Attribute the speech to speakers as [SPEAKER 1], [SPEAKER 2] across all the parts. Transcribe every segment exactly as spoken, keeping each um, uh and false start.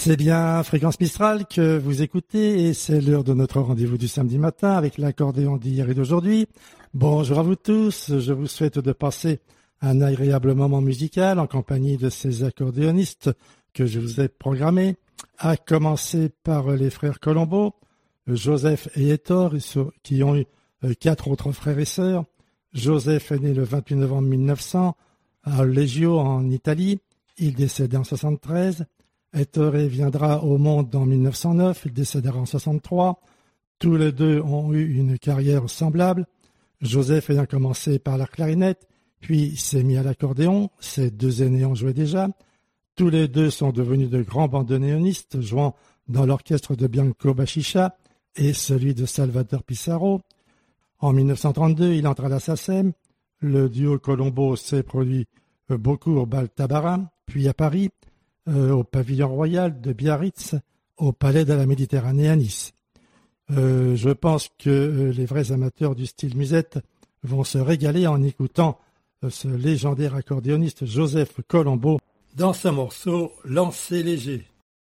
[SPEAKER 1] C'est bien Fréquence Mistral que vous écoutez et c'est l'heure de notre rendez-vous du samedi matin avec l'accordéon d'hier et d'aujourd'hui. Bonjour à vous tous, je vous souhaite de passer un agréable moment musical en compagnie de ces accordéonistes que je vous ai programmés, à commencer par les frères Colombo, Joseph et Ettore, qui ont eu quatre autres frères et sœurs. Joseph est né le vingt-huit novembre mille neuf cents à Leggio en Italie, il décède en soixante-treize. Ettore viendra au monde en mille neuf cent neuf, il décédera en soixante-trois. Tous les deux ont eu une carrière semblable. Joseph ayant commencé par la clarinette, puis s'est mis à l'accordéon. Ses deux aînés ont joué déjà. Tous les deux sont devenus de grands bandoneonistes, jouant dans l'orchestre de Bianco Bachicha et celui de Salvatore Pissarro. En mille neuf cent trente-deux, il entre à la SACEM. Le duo Colombo s'est produit beaucoup au Bal Tabarin, puis à Paris, euh, au Pavillon Royal de Biarritz, au Palais de la Méditerranée à Nice. Euh, je pense que euh, les vrais amateurs du style musette vont se régaler en écoutant euh, ce légendaire accordéoniste Joseph Colombo dans ce morceau « Lancer léger ».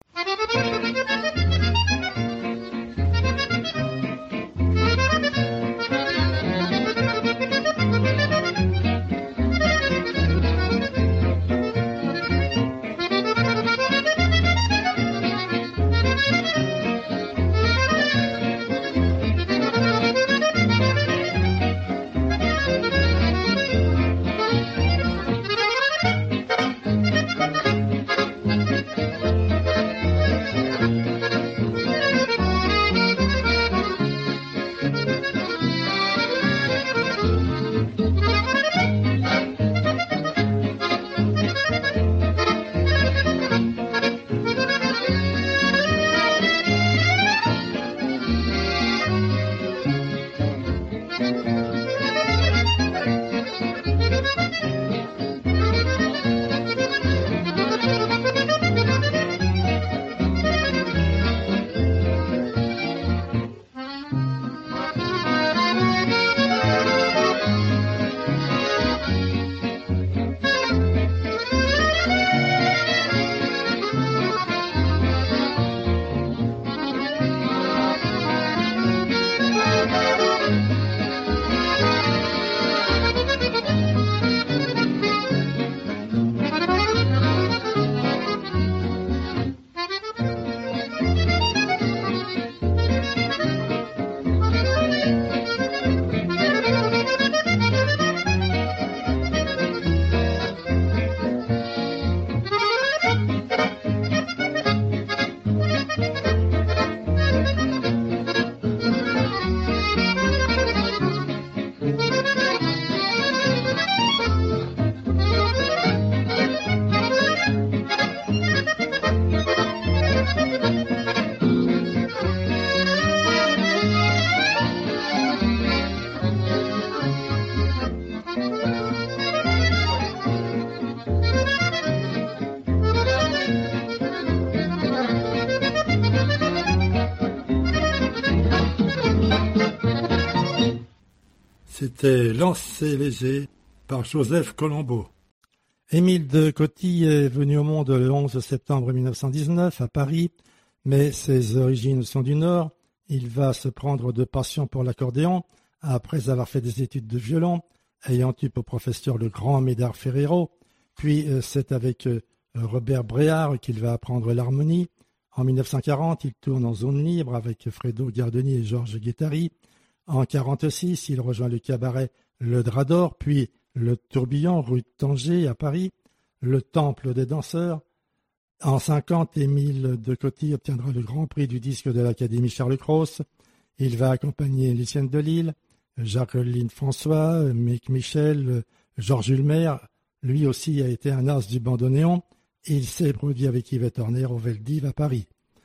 [SPEAKER 1] C'était Lancer léger par Joseph Colombo. Émile de Coty est venu au monde le onze septembre mille neuf cent dix-neuf à Paris, mais ses origines sont du Nord. Il va se prendre de passion pour l'accordéon après avoir fait des études de violon, ayant eu pour professeur le grand Médard Ferrero. Puis c'est avec Robert Bréard qu'il va apprendre l'harmonie. En mille neuf cent quarante, il tourne en zone libre avec Fredo Gardoni et Georges Guettari. En mille neuf cent quarante-six, il rejoint le cabaret Le Drap d'Or, puis le Tourbillon rue de Tanger à Paris, le Temple des danseurs. En mille neuf cent cinquante, Émile de Coty obtiendra le grand prix du disque de l'Académie Charles Cros. Il va accompagner Lucienne Delille, Jacqueline François, Mick Michel, Georges Ulmer. Lui aussi a été un as du bandoneon. Il s'est produit avec Yvette Horner au Veldiv à Paris.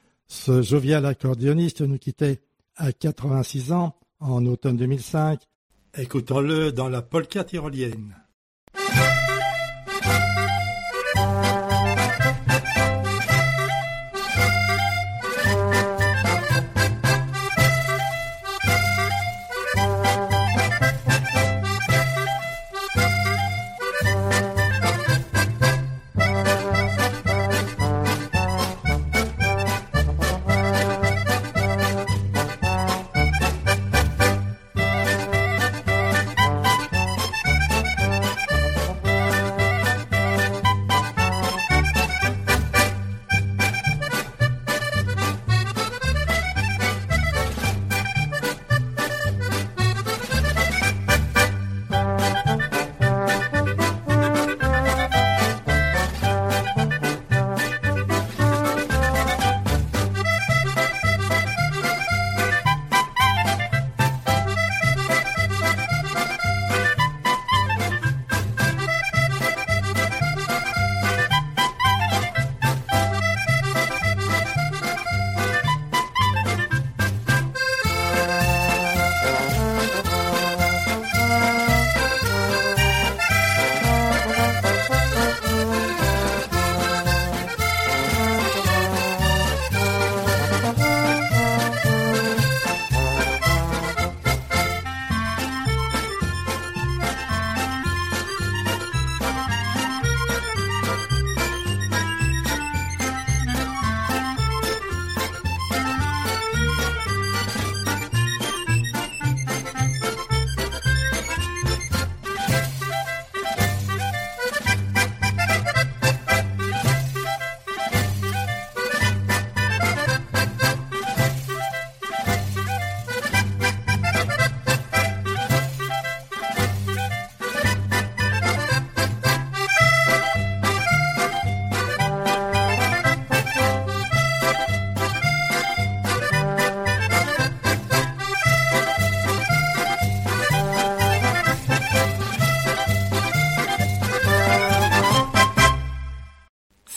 [SPEAKER 1] Ce jovial accordéoniste nous quittait à quatre-vingt-six ans en automne deux mille cinq. Écoutons-le dans la polka tyrolienne.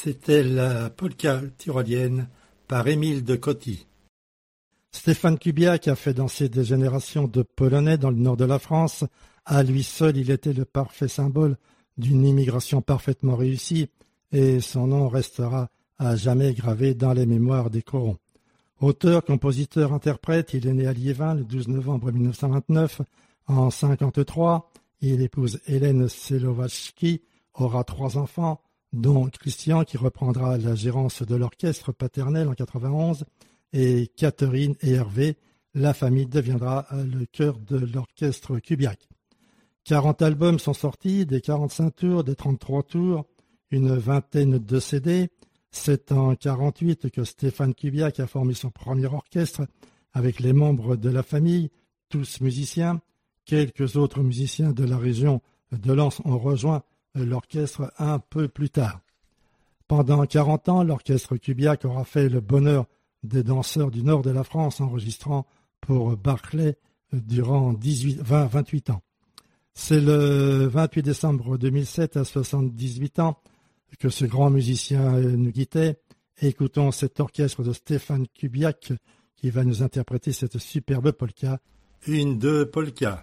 [SPEAKER 1] c'était la polka tyrolienne par Émile de Coty. Stéphane Kubiak a fait danser des générations de Polonais dans le nord de la France. À lui seul, il était le parfait symbole d'une immigration parfaitement réussie et son nom restera à jamais gravé dans les mémoires des corons. Auteur, compositeur, interprète, il est né à Liévin le douze novembre mille neuf cent vingt-neuf. En cinquante-trois, il épouse Hélène Selowaczki, aura trois enfants, dont Christian qui reprendra la gérance de l'orchestre paternel en quatre-vingt-onze, et Catherine et Hervé. La famille deviendra le cœur de l'orchestre Kubiak. quarante albums sont sortis, des quarante-cinq tours, des trente-trois tours, une vingtaine de C D. C'est en quarante-huit que Stéphane Kubiak a formé son premier orchestre avec les membres de la famille, tous musiciens. Quelques autres musiciens de la région de Lens ont rejoint l'orchestre un peu plus tard. Pendant quarante ans, l'orchestre Kubiak aura fait le bonheur des danseurs du nord de la France, enregistrant pour Barclay durant dix-huit, vingt, vingt-huit ans. C'est le vingt-huit décembre deux mille sept, à soixante-dix-huit ans, que ce grand musicien nous quittait. Écoutons cet orchestre de Stéphane Kubiak qui va nous interpréter cette superbe polka, une de polka.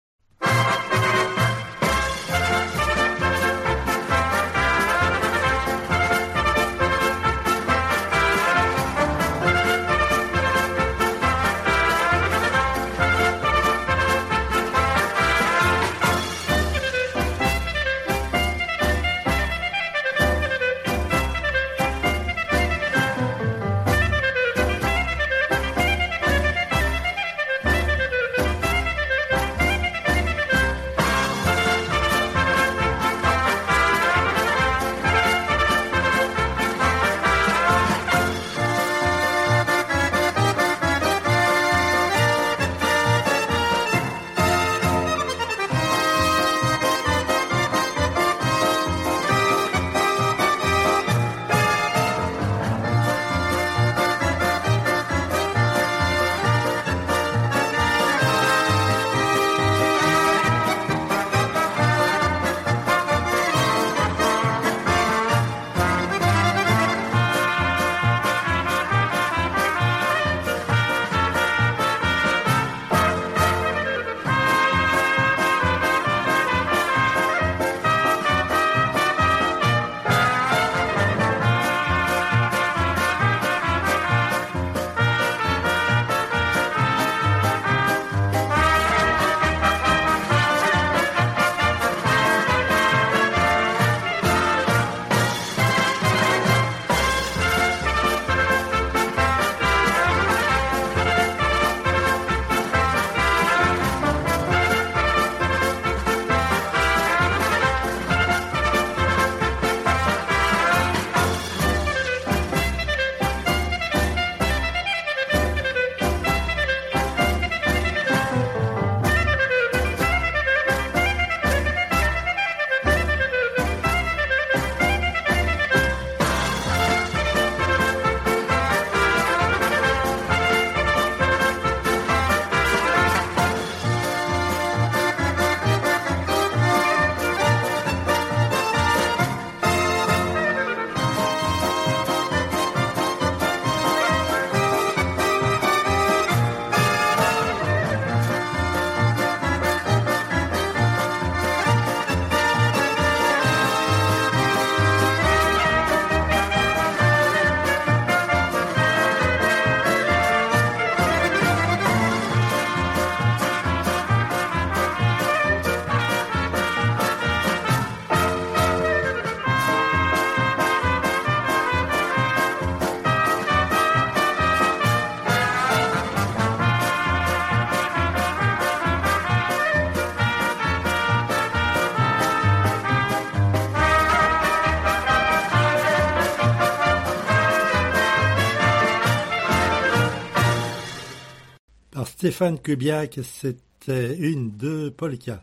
[SPEAKER 1] Stéphane Kubiak, c'était une de polka.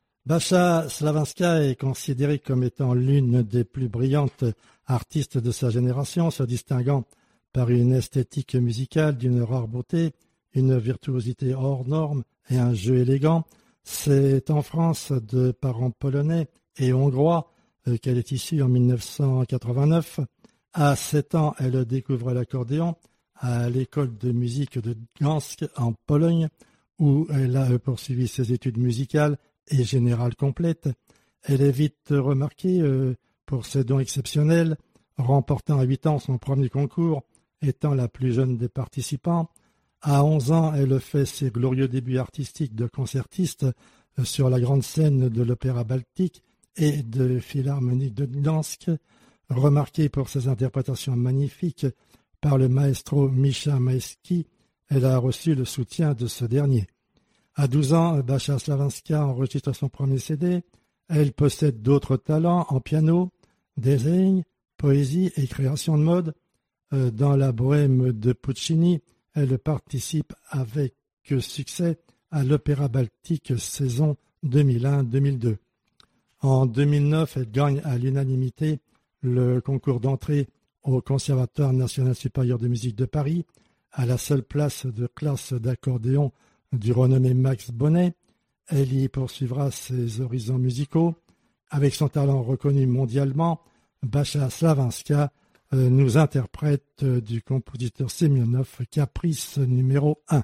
[SPEAKER 1] Basia Slavinska est considérée comme étant l'une des plus brillantes artistes de sa génération, se distinguant par une esthétique musicale d'une rare beauté, une virtuosité hors norme et un jeu élégant. C'est en France, de parents polonais et hongrois, qu'elle est issue en mille neuf cent quatre-vingt-neuf. À sept ans, elle découvre l'accordéon à l'école de musique de Gdańsk en Pologne, où elle a poursuivi ses études musicales et générales complètes. Elle est vite remarquée euh, pour ses dons exceptionnels, remportant à huit ans son premier concours, étant la plus jeune des participants. À onze ans, elle fait ses glorieux débuts artistiques de concertiste sur la grande scène de l'Opéra Baltique et de Philharmonique de Gdańsk, remarquée pour ses interprétations magnifiques par le maestro Mischa Majeski. Elle a reçu le soutien de ce dernier. À douze ans, Basia Slavinska enregistre son premier C D. Elle possède d'autres talents en piano, design, poésie et création de mode. Dans la bohème de Puccini, elle participe avec succès à l'Opéra Baltique saison deux mille un deux mille deux. En deux mille neuf, elle gagne à l'unanimité le concours d'entrée au Conservatoire national supérieur de musique de Paris, à la seule place de classe d'accordéon du renommé Max Bonnet. Elle y poursuivra ses horizons musicaux. Avec son talent reconnu mondialement, Basia Slavinska euh, nous interprète euh, du compositeur Semyonov Caprice numéro un.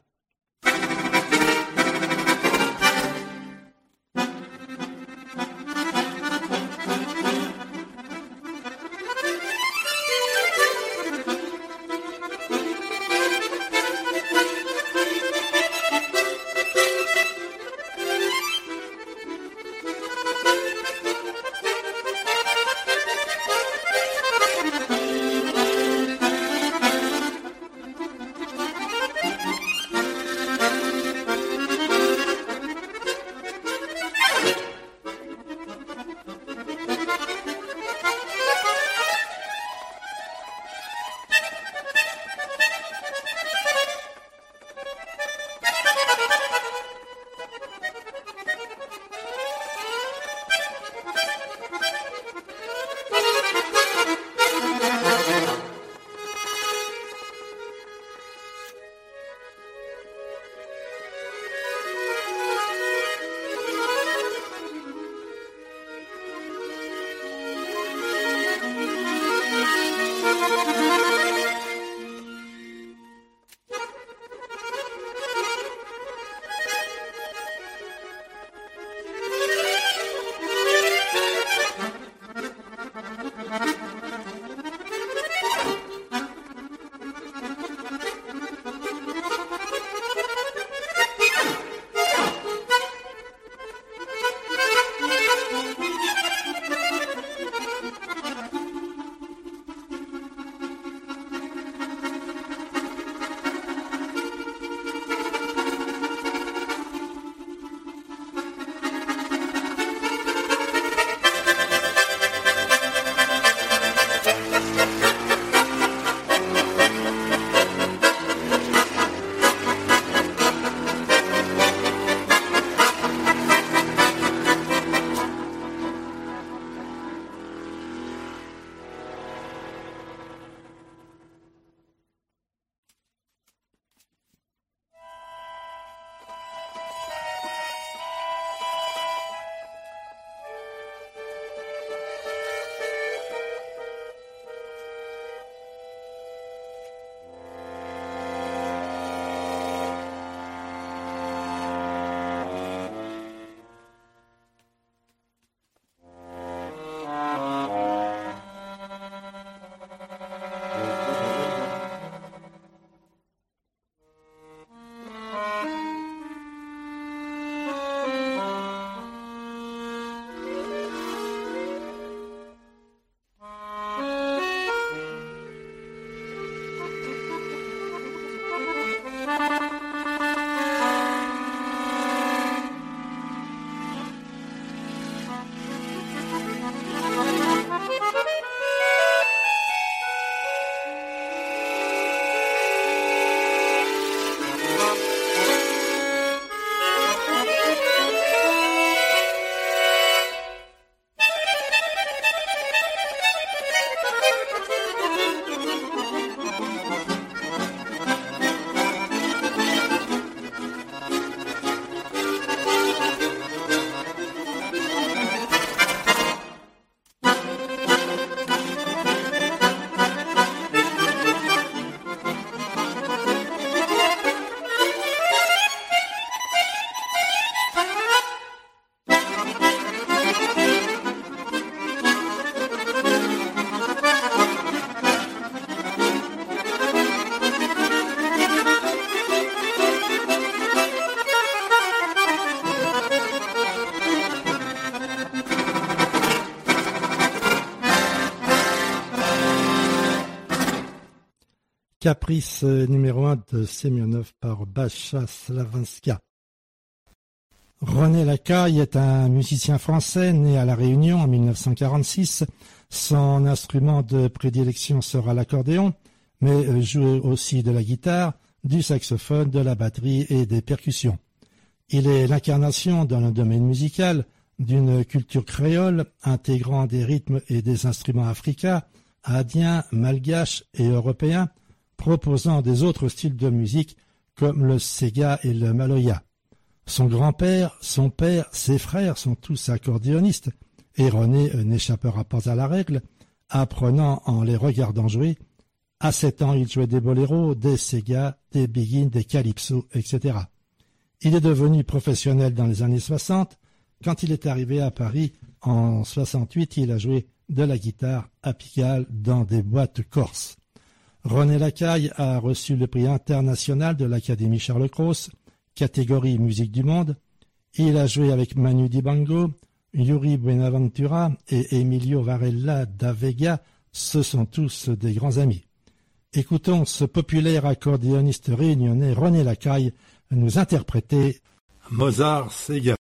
[SPEAKER 1] Caprice numéro un de Semyonov par Bacha Slavanska. René Lacaille est un musicien français né à La Réunion en mille neuf cent quarante-six. Son instrument de prédilection sera l'accordéon, mais joue aussi de la guitare, du saxophone, de la batterie et des percussions. Il est l'incarnation dans le domaine musical d'une culture créole intégrant des rythmes et des instruments africains, indiens, malgaches et européens, proposant des autres styles de musique comme le séga et le maloya. Son grand-père, son père, ses frères sont tous accordéonistes, et René n'échappera pas à la règle, apprenant en les regardant jouer. À sept ans, il jouait des boléros, des ségas, des biguines, des calypsos, et cetera. Il est devenu professionnel dans les années soixante. Quand il est arrivé à Paris, en soixante-huit, il a joué de la guitare à Pigalle dans des boîtes corses. René Lacaille a reçu le prix international de l'Académie Charles Cros, catégorie musique du monde. Il a joué avec Manu Dibango, Yuri Buenaventura et Emilio Varela da Vega. Ce sont tous des grands amis. Écoutons ce populaire accordéoniste réunionnais René Lacaille nous interpréter Mozart Séga.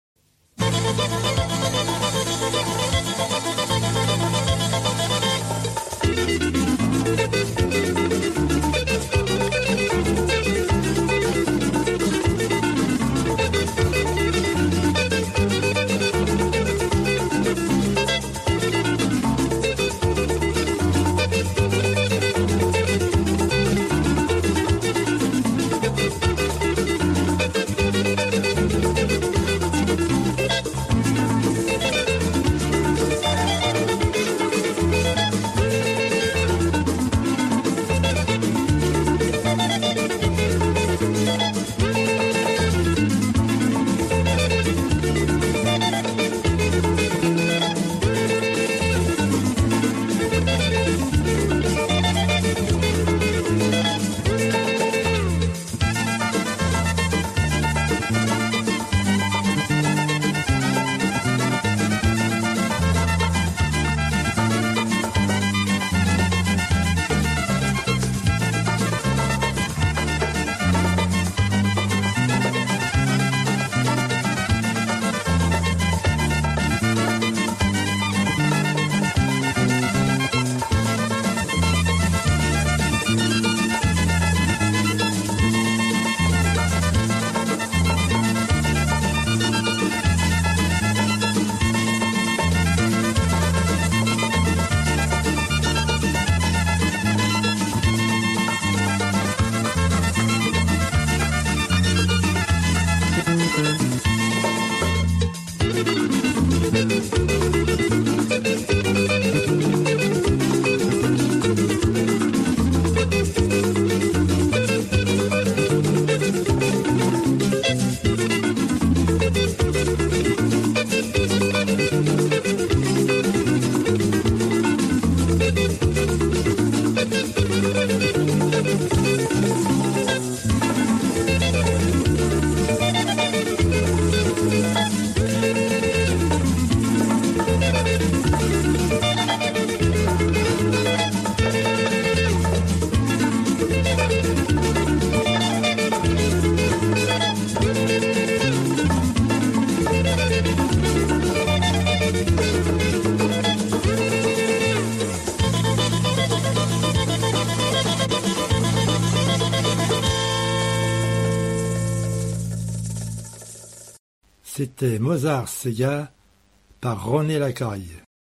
[SPEAKER 1] C'était Mozart Séga par René Lacaille.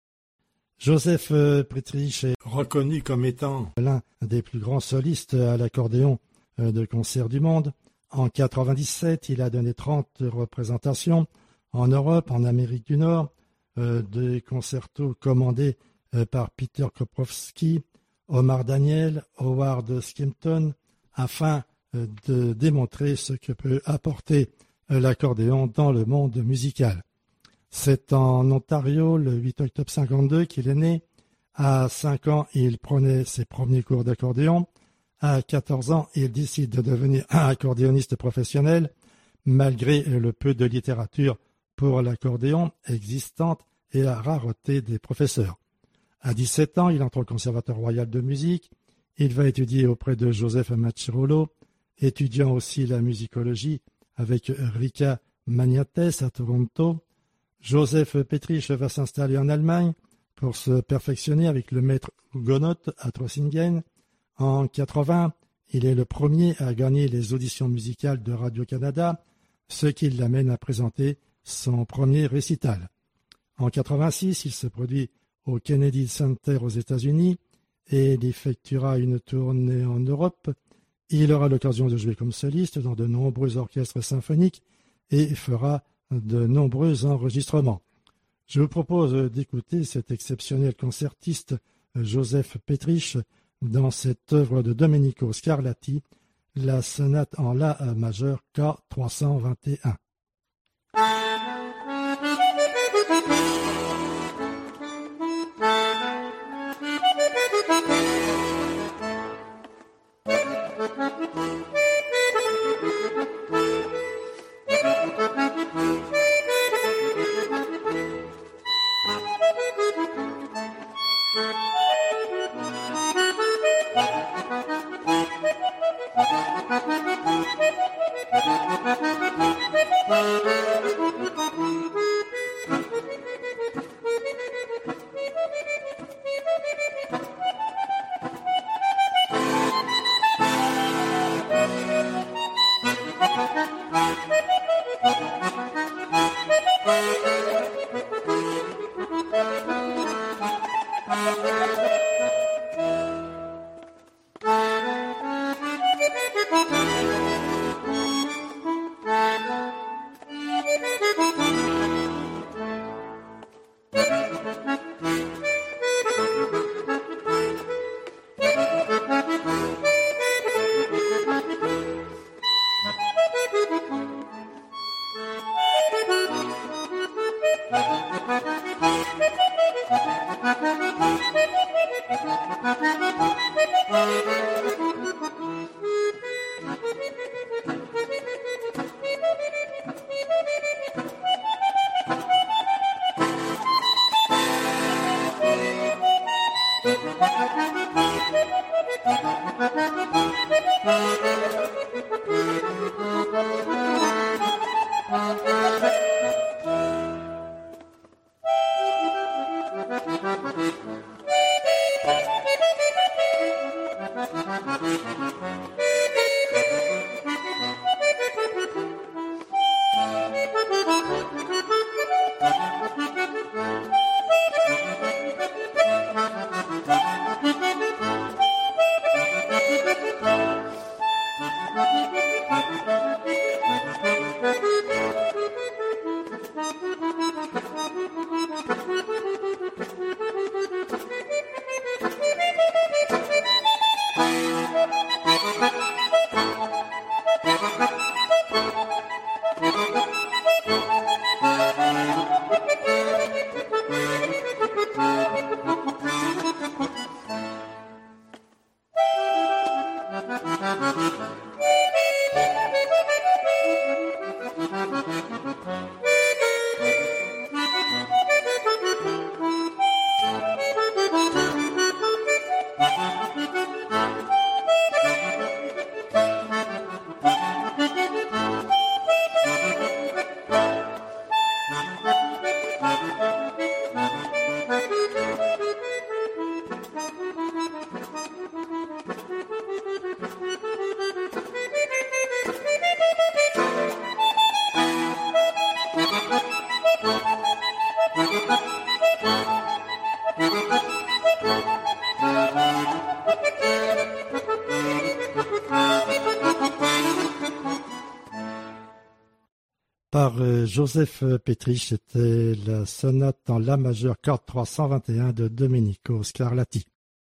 [SPEAKER 1] Joseph Pritrich est reconnu comme étant l'un des plus grands solistes à l'accordéon de concert du monde. En quatre-vingt-dix-sept, il a donné trente représentations en Europe, en Amérique du Nord, euh, des concertos commandés euh, par Peter Koprowski, Omar Daniel, Howard Skimpton, afin euh, de démontrer ce que peut apporter euh, l'accordéon dans le monde musical. C'est en Ontario, le huit octobre cinquante-deux, qu'il est né. À cinq ans, il prenait ses premiers cours d'accordéon. À quatorze ans, il décide de devenir un accordéoniste professionnel, malgré le peu de littérature pour l'accordéon existante et la rareté des professeurs. À dix-sept ans, il entre au Conservatoire royal de musique. Il va étudier auprès de Joseph Maccherolo, étudiant aussi la musicologie avec Rika Magnates à Toronto. Joseph Petrich va s'installer en Allemagne pour se perfectionner avec le maître Hugonot à Trossingen. En quatre-vingts, il est le premier à gagner les auditions musicales de Radio-Canada, ce qui l'amène à présenter son premier récital. En quatre-vingt-six, il se produit au Kennedy Center aux États-Unis et il effectuera une tournée en Europe. Il aura l'occasion de jouer comme soliste dans de nombreux orchestres symphoniques et fera de nombreux enregistrements. Je vous propose d'écouter cet exceptionnel concertiste Joseph Petrich dans cette œuvre de Domenico Scarlatti, la sonate en La majeur K trois cent vingt et un. Par Joseph Petrich, c'était la sonate en La majeur K trois cent vingt et un de Domenico Scarlatti.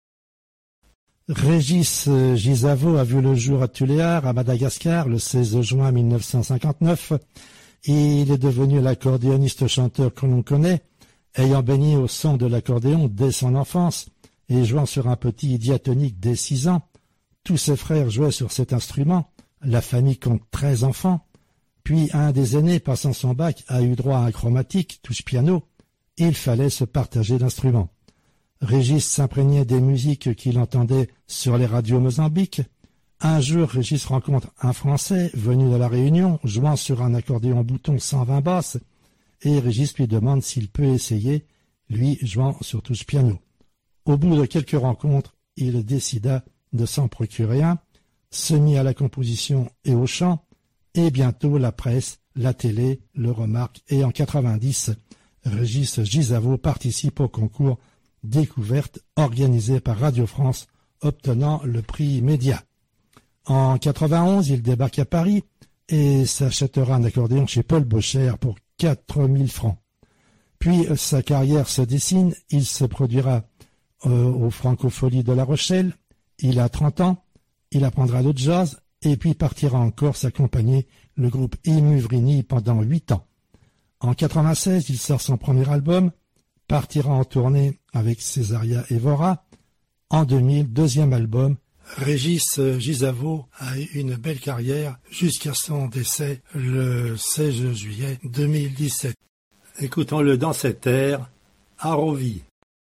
[SPEAKER 1] Régis Gisavo a vu le jour à Tuléar, à Madagascar, le seize juin mille neuf cent cinquante-neuf. Il est devenu l'accordéoniste-chanteur que l'on connaît, ayant baigné au son de l'accordéon dès son enfance et jouant sur un petit diatonique dès six ans. Tous ses frères jouaient sur cet instrument. La famille compte treize enfants. Puis un des aînés, passant son bac, a eu droit à un chromatique, touche piano. Il fallait se partager l'instrument. Régis s'imprégnait des musiques qu'il entendait sur les radios Mozambique. Un jour, Régis rencontre un Français venu de la Réunion, jouant sur un accordéon bouton cent vingt basses, et Régis lui demande s'il peut essayer, lui jouant sur touche piano. Au bout de quelques rencontres, il décida de s'en procurer un, se mit à la composition et au chant, et bientôt la presse, la télé le remarque, et en quatre-vingt-dix, Régis Gisavo participe au concours Découverte organisé par Radio France, obtenant le prix Média. En quatre-vingt-onze, il débarque à Paris et s'achètera un accordéon chez Paul Bocher pour quatre mille francs. Puis sa carrière se dessine, il se produira euh, aux Francopholies de La Rochelle, il a trente ans, il apprendra le jazz et puis partira en Corse accompagner le groupe Imuvrini pendant huit ans. En quatre-vingt-seize, il sort son premier album, partira en tournée avec Césaria Evora. En deux mille, deuxième album, Régis Gisavo a eu une belle carrière jusqu'à son décès le seize juillet deux mille dix-sept. Écoutons-le dans cet air, Arovi.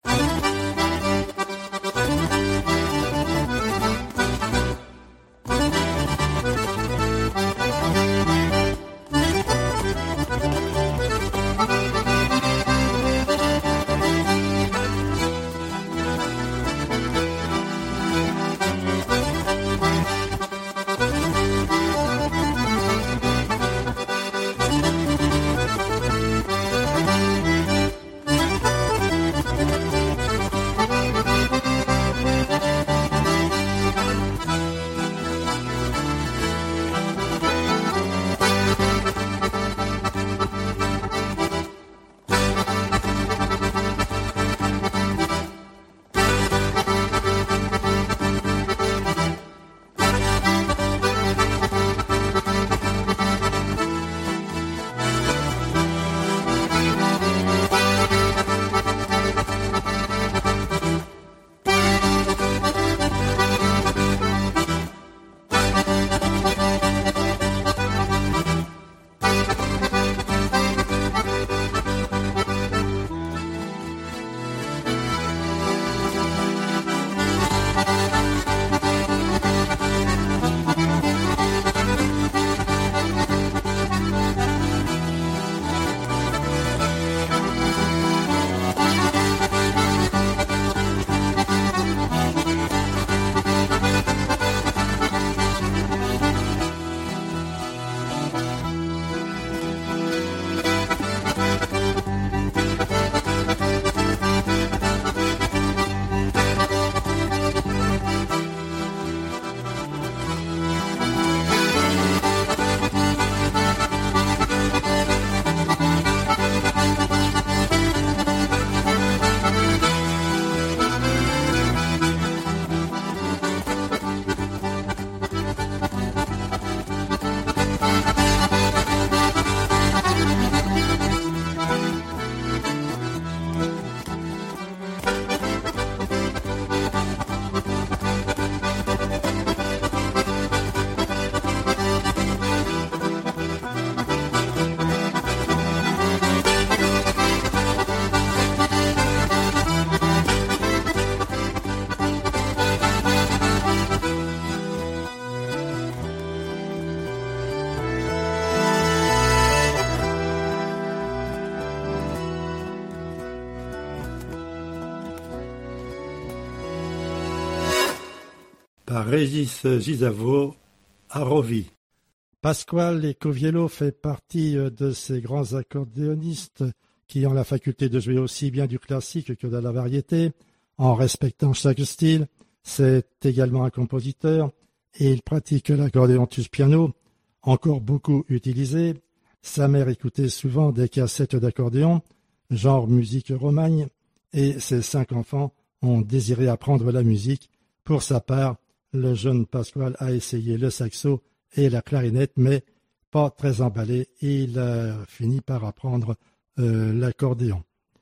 [SPEAKER 1] Par Régis Gisavo, Arovi. Pasquale Coviello fait partie de ces grands accordéonistes qui ont la faculté de jouer aussi bien du classique que de la variété, en respectant chaque style. C'est également un compositeur et il pratique l'accordéon touche piano, encore beaucoup utilisé. Sa mère écoutait souvent des cassettes d'accordéon, genre musique romagne, et ses cinq enfants ont désiré apprendre la musique. Pour sa part, le jeune Pasquale a essayé le saxo et la clarinette, mais pas très emballé. Il a fini par apprendre euh, l'accordéon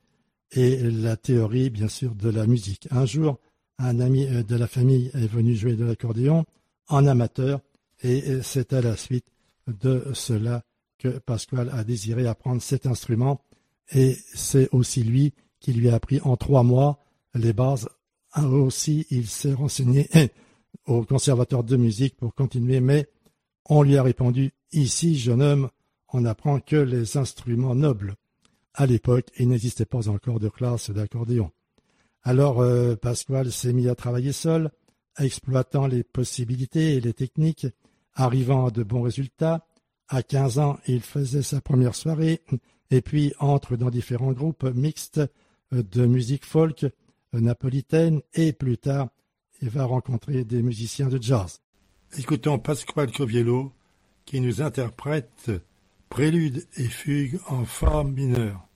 [SPEAKER 1] et la théorie, bien sûr, de la musique. Un jour, un ami de la famille est venu jouer de l'accordéon en amateur, et c'est à la suite de cela que Pasquale a désiré apprendre cet instrument, et c'est aussi lui qui lui a appris en trois mois les bases. Aussi, il s'est renseigné au conservatoire de musique pour continuer, mais on lui a répondu « Ici, jeune homme, on n'apprend que les instruments nobles ». À l'époque, il n'existait pas encore de classe d'accordéon. Alors, euh, Pasquale s'est mis à travailler seul, exploitant les possibilités et les techniques, arrivant à de bons résultats. À quinze ans, il faisait sa première soirée, et puis entre dans différents groupes mixtes de musique folk, napolitaine, et plus tard, il va rencontrer des musiciens de jazz. Écoutons Pasquale Coviello qui nous interprète Prélude et fugue en fa mineur.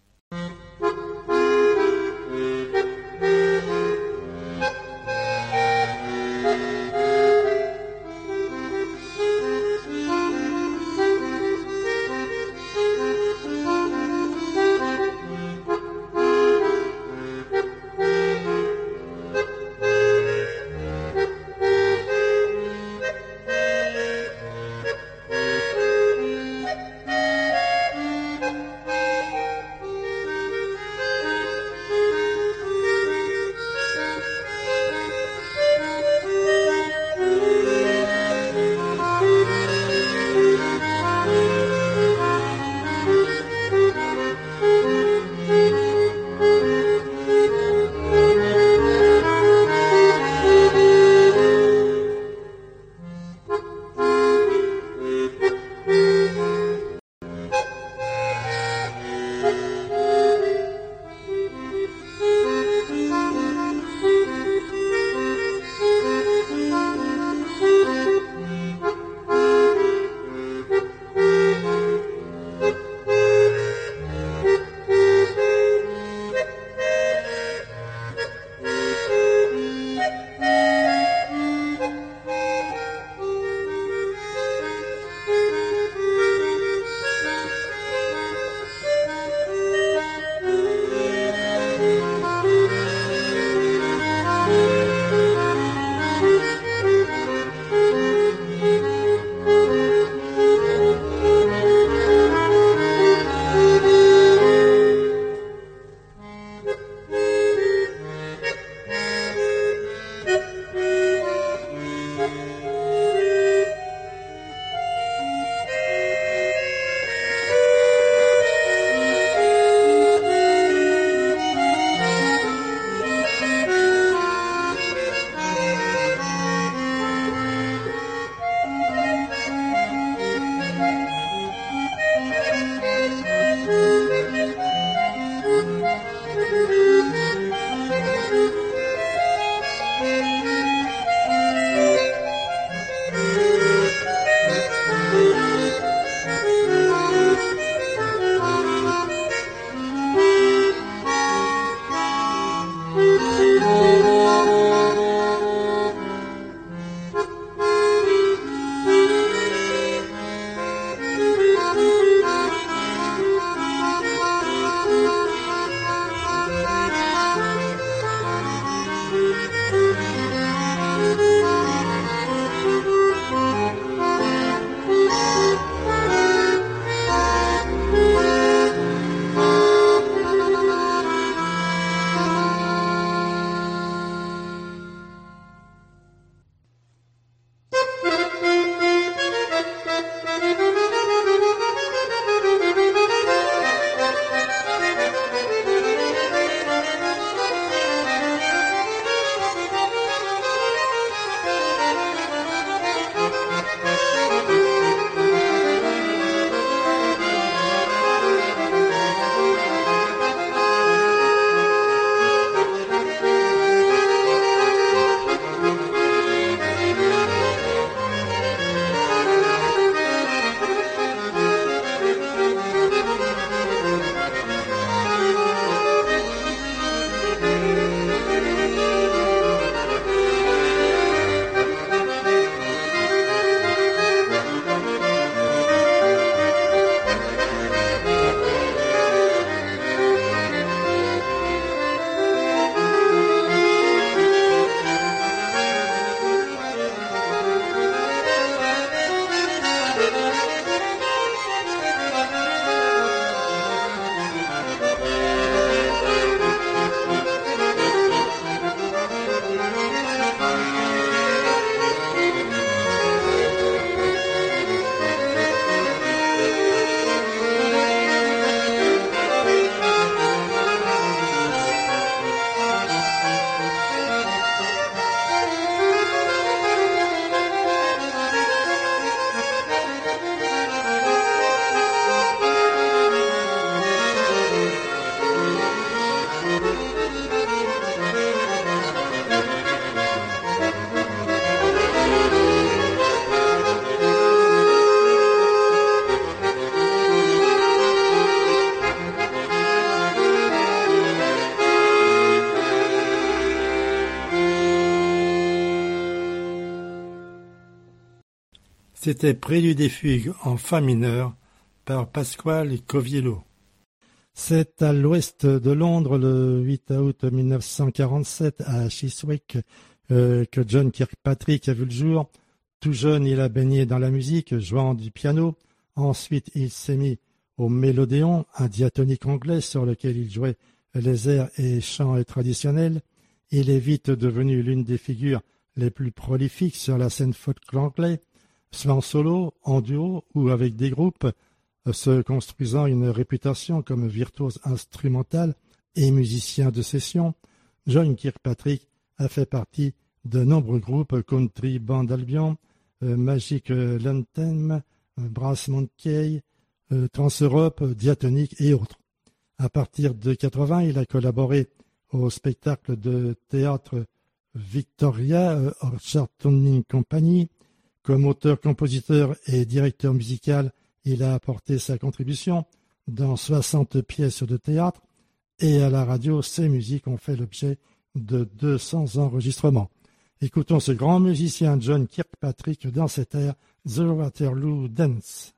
[SPEAKER 1] C'était Prélude et fugue en fa mineur par Pasquale Coviello. C'est à l'ouest de Londres, le huit août mille neuf cent quarante-sept, à Chiswick, euh, que John Kirkpatrick a vu le jour. Tout jeune, il a baigné dans la musique, jouant du piano. Ensuite, il s'est mis au mélodéon, un diatonique anglais sur lequel il jouait les airs et chants traditionnels. Il est vite devenu l'une des figures les plus prolifiques sur la scène folk anglais, soit en solo, en duo ou avec des groupes, se construisant une réputation comme virtuose instrumental et musicien de session. John Kirkpatrick a fait partie de nombreux groupes country, Band Albion, euh, Magic Lantern, euh, Brass Monkey, euh, Trans-Europe, Diatonique et autres. À partir de quatre-vingts, il a collaboré au spectacle de théâtre Victoria euh, Orchard Tuning Company. Comme auteur, compositeur et directeur musical, il a apporté sa contribution dans soixante pièces de théâtre et à la radio, ses musiques ont fait l'objet de deux cents enregistrements. Écoutons ce grand musicien John Kirkpatrick dans cet air The Waterloo Dance.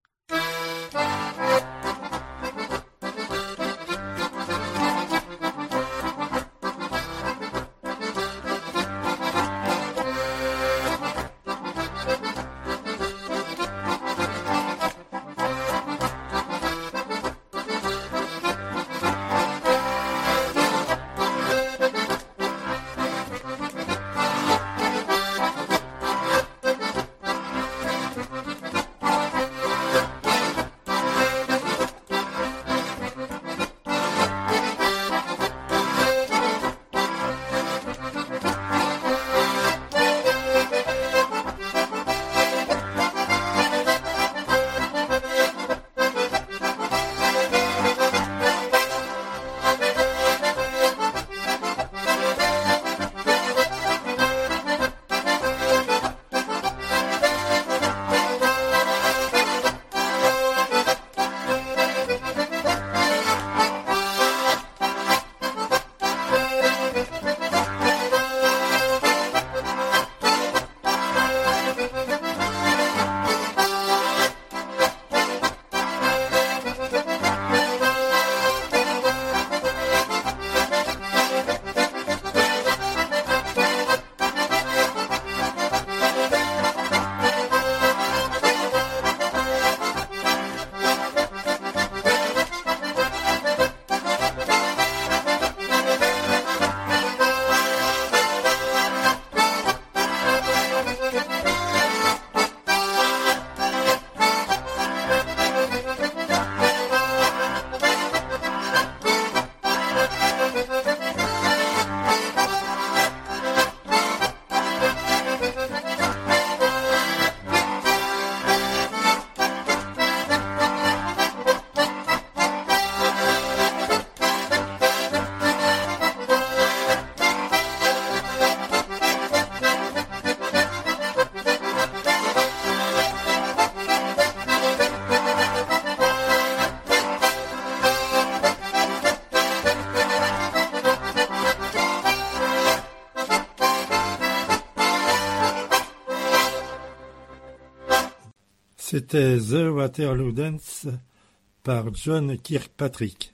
[SPEAKER 1] C'était The Waterloo Dance par John Kirkpatrick.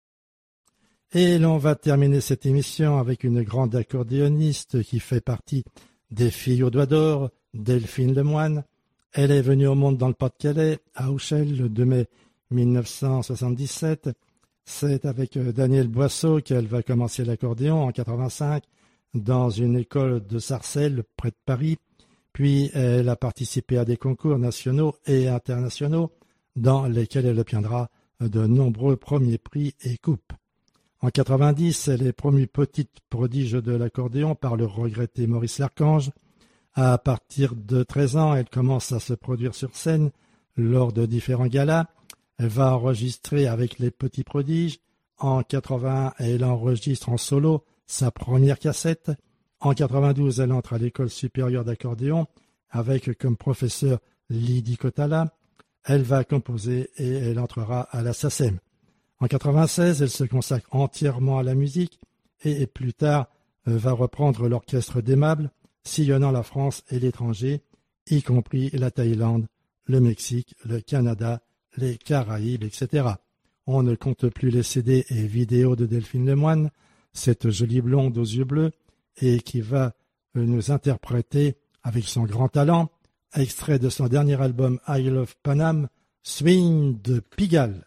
[SPEAKER 1] Et l'on va terminer cette émission avec une grande accordéoniste qui fait partie des filles aux doigts d'or, Delphine Lemoine. Elle est venue au monde dans le Pas-de-Calais, à Auchel, le deux mai mille neuf cent soixante-dix-sept. C'est avec Daniel Boisseau qu'elle va commencer l'accordéon en quatre-vingt-cinq dans une école de Sarcelles, près de Paris. Puis elle a participé à des concours nationaux et internationaux dans lesquels elle obtiendra de nombreux premiers prix et coupes. En quatre-vingt-dix, elle est promue petite prodige de l'accordéon par le regretté Maurice Larchange. À partir de treize ans, elle commence à se produire sur scène lors de différents galas. Elle va enregistrer avec les Petits Prodiges. En quatre-vingt-un, elle enregistre en solo sa première cassette. En quatre-vingt-douze, elle entre à l'école supérieure d'accordéon avec comme professeur Lydie Cotala. Elle va composer et elle entrera à la S A C E M. En quatre-vingt-seize, elle se consacre entièrement à la musique et plus tard va reprendre l'orchestre d'Aimable, sillonnant la France et l'étranger. y compris la Thaïlande, le Mexique, le Canada, les Caraïbes, et cetera. On ne compte plus les C D et vidéos de Delphine Lemoine, cette jolie blonde aux yeux bleus, et qui va nous interpréter avec son grand talent, extrait de son dernier album I Love Panam, Swing de Pigalle.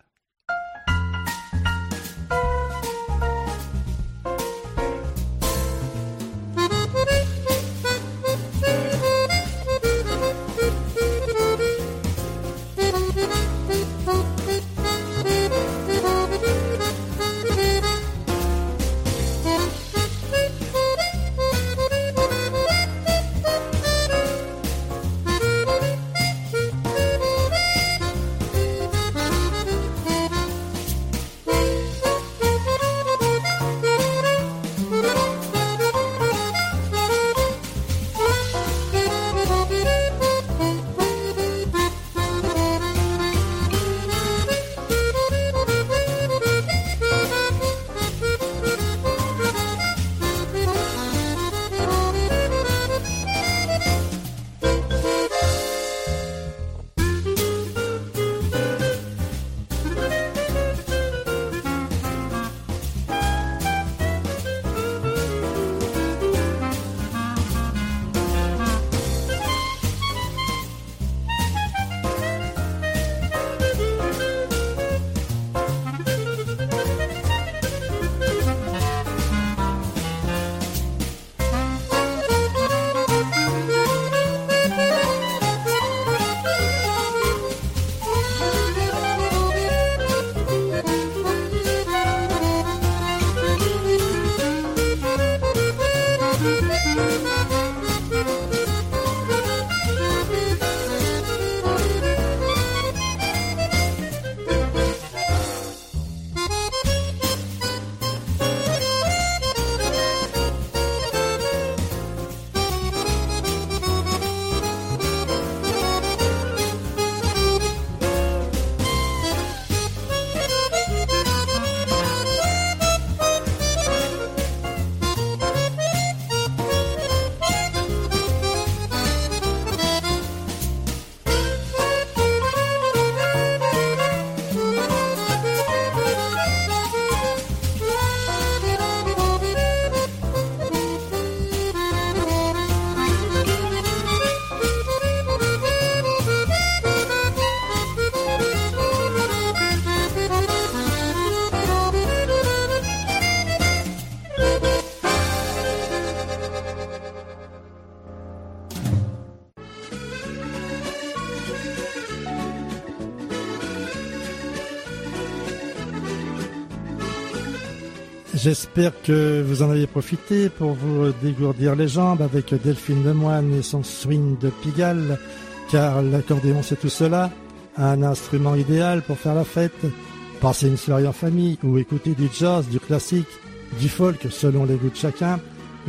[SPEAKER 1] J'espère que vous en avez profité pour vous dégourdir les jambes avec Delphine Lemoine et son swing de Pigalle, car l'accordéon c'est tout cela, un instrument idéal pour faire la fête, passer une soirée en famille ou écouter du jazz, du classique, du folk selon les goûts de chacun.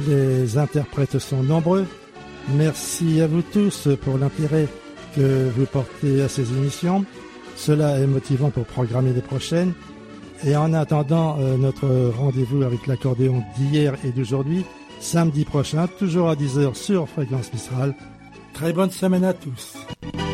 [SPEAKER 1] Les interprètes sont nombreux. Merci à vous tous pour l'intérêt que vous portez à ces émissions. Cela est motivant pour programmer les prochaines. Et en attendant euh, notre rendez-vous avec l'accordéon d'hier et d'aujourd'hui, samedi prochain, toujours à dix heures sur Fréquence Mistral. Très bonne semaine à tous.